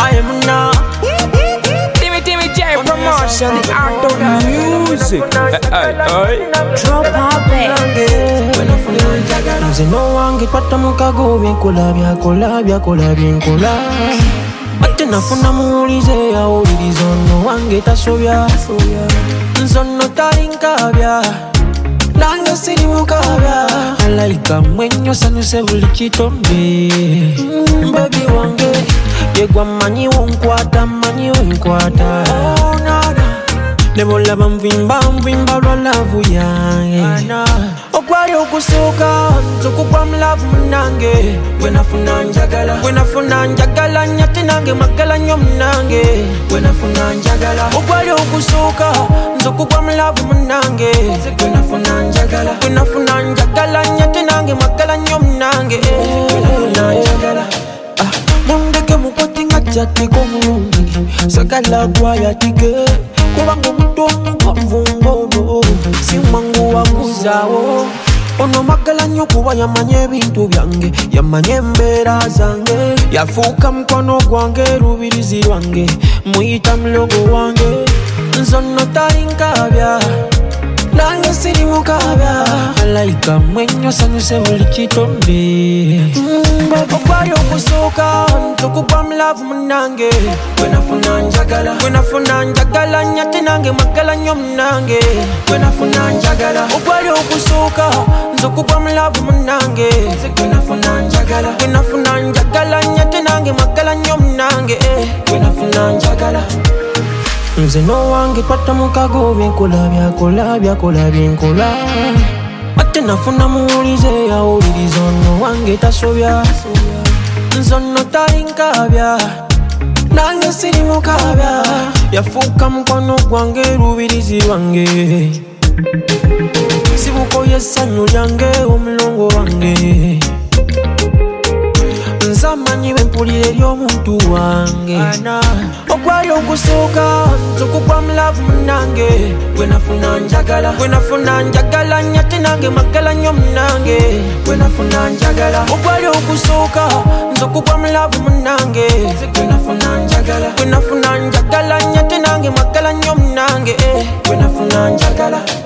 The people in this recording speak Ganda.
I am now. Timmy J promotion, the art of the music. Drop our bass. Nze no wange kwata mukago byenkulabya kulabya kulabya ate nafuna muwulize awuliriza ono wange tasobya nzono talinkabya nange siri mukabya alayika mwenyo sanyuse buli kitonde mbebi wange yegwa manyi wonkwata nebolaba nvimba lwa lavu yange okwali okusooka nzokugwa mulavu munange gwenafuna njagala nyate nange magala nnyo munange okwali okusooka nzokugwa mulavu munange gwenafuna njagala nyate nange magala nnyo munange mundeke mukwati nga jatiko mulungi sagala gwayatike kubanga omuntu omugonvungono si mwangu wakuzaawo ono magala nnyo kuba yamanya ebintu byange yamanya embeera zange yafuuka mukono gwange lubirizi lwange muyita mulogo wange nzono talinkabya nange siri mukabya alayika mwenyo sanyuse buli kitonde okwali okusooka ntokugwa mulavu munange gwenafuna njagala nyate nange magala nnyo munange okwali okusooka nzokugwa mulavu munange gwenafuna njagala nyate nange magala nnyo munange nze no wange kwata mukago byenkulabya ate nafuna muwulize awuliriza ono wange tasobya nzono talinkabya nange siri mukabya yafuuka mukono gwange lubirizi lwange sibuko yesanyu lyange omulongo wange nzamanyi bempulira eri omuntu wange okwali okusooka nzokugwa mulavu munange gwenafuna njagala nyate nange magala nnyo munange okwali okusooka nzokugwa mulavu munange gwenafuna njagala nyate nange magala nnyo munange